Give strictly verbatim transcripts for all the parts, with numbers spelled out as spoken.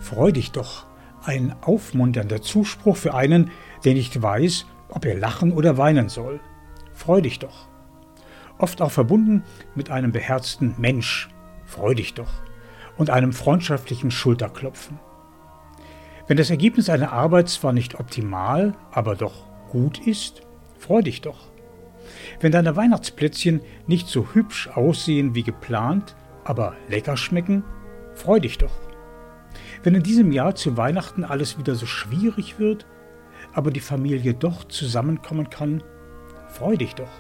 Freu dich doch, ein aufmunternder Zuspruch für einen, der nicht weiß, ob er lachen oder weinen soll. Freu dich doch. Oft auch verbunden mit einem beherzten Mensch, freu dich doch, und einem freundschaftlichen Schulterklopfen. Wenn das Ergebnis einer Arbeit zwar nicht optimal, aber doch gut ist, freu dich doch. Wenn deine Weihnachtsplätzchen nicht so hübsch aussehen wie geplant, aber lecker schmecken, freu dich doch. Wenn in diesem Jahr zu Weihnachten alles wieder so schwierig wird, aber die Familie doch zusammenkommen kann, freu dich doch.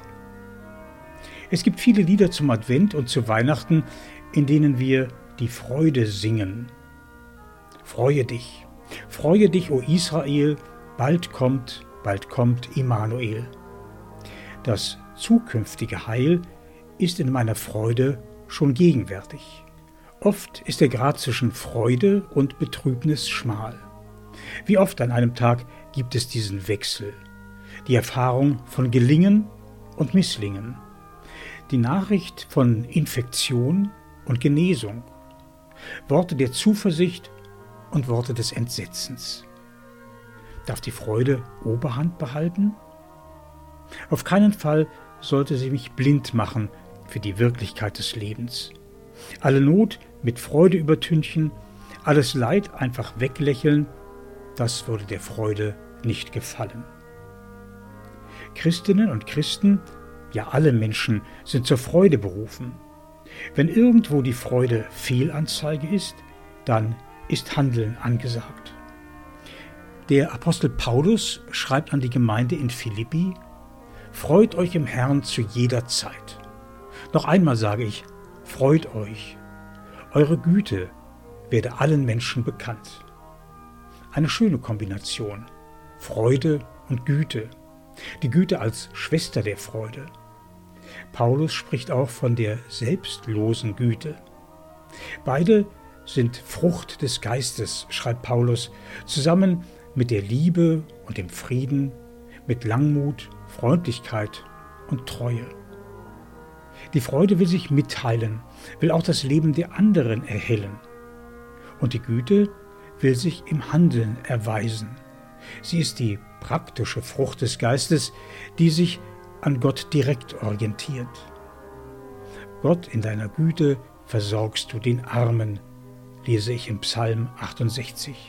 Es gibt viele Lieder zum Advent und zu Weihnachten, in denen wir die Freude singen. Freue dich, freue dich, o Israel, bald kommt, bald kommt Immanuel. Das zukünftige Heil ist in meiner Freude schon gegenwärtig. Oft ist der Grat zwischen Freude und Betrübnis schmal. Wie oft an einem Tag gibt es diesen Wechsel, die Erfahrung von Gelingen und Misslingen, die Nachricht von Infektion und Genesung, Worte der Zuversicht und Worte des Entsetzens. Darf die Freude Oberhand behalten? Auf keinen Fall sollte sie mich blind machen für die Wirklichkeit des Lebens. Alle Not mit Freude übertünchen, alles Leid einfach weglächeln, das würde der Freude nicht gefallen. Christinnen und Christen, ja alle Menschen, sind zur Freude berufen. Wenn irgendwo die Freude Fehlanzeige ist, dann ist Handeln angesagt. Der Apostel Paulus schreibt an die Gemeinde in Philippi: Freut euch im Herrn zu jeder Zeit. Noch einmal sage ich, freut euch. Eure Güte werde allen Menschen bekannt. Eine schöne Kombination. Freude und Güte. Die Güte als Schwester der Freude. Paulus spricht auch von der selbstlosen Güte. Beide sind Frucht des Geistes, schreibt Paulus, zusammen mit der Liebe und dem Frieden, mit Langmut, Freundlichkeit und Treue. Die Freude will sich mitteilen, will auch das Leben der anderen erhellen. Und die Güte will sich im Handeln erweisen. Sie ist die praktische Frucht des Geistes, die sich an Gott direkt orientiert. Gott, in deiner Güte versorgst du den Armen, lese ich in Psalm achtundsechzig.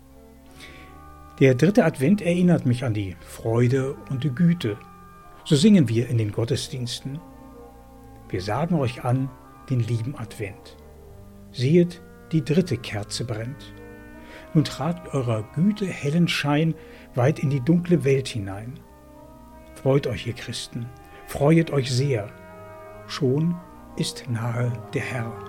Der dritte Advent erinnert mich an die Freude und die Güte. So singen wir in den Gottesdiensten. Wir sagen euch an den lieben Advent. Sehet, die dritte Kerze brennt. Nun tragt eurer Güte hellen Schein weit in die dunkle Welt hinein. Freut euch, ihr Christen, freuet euch sehr. Schon ist nahe der Herr.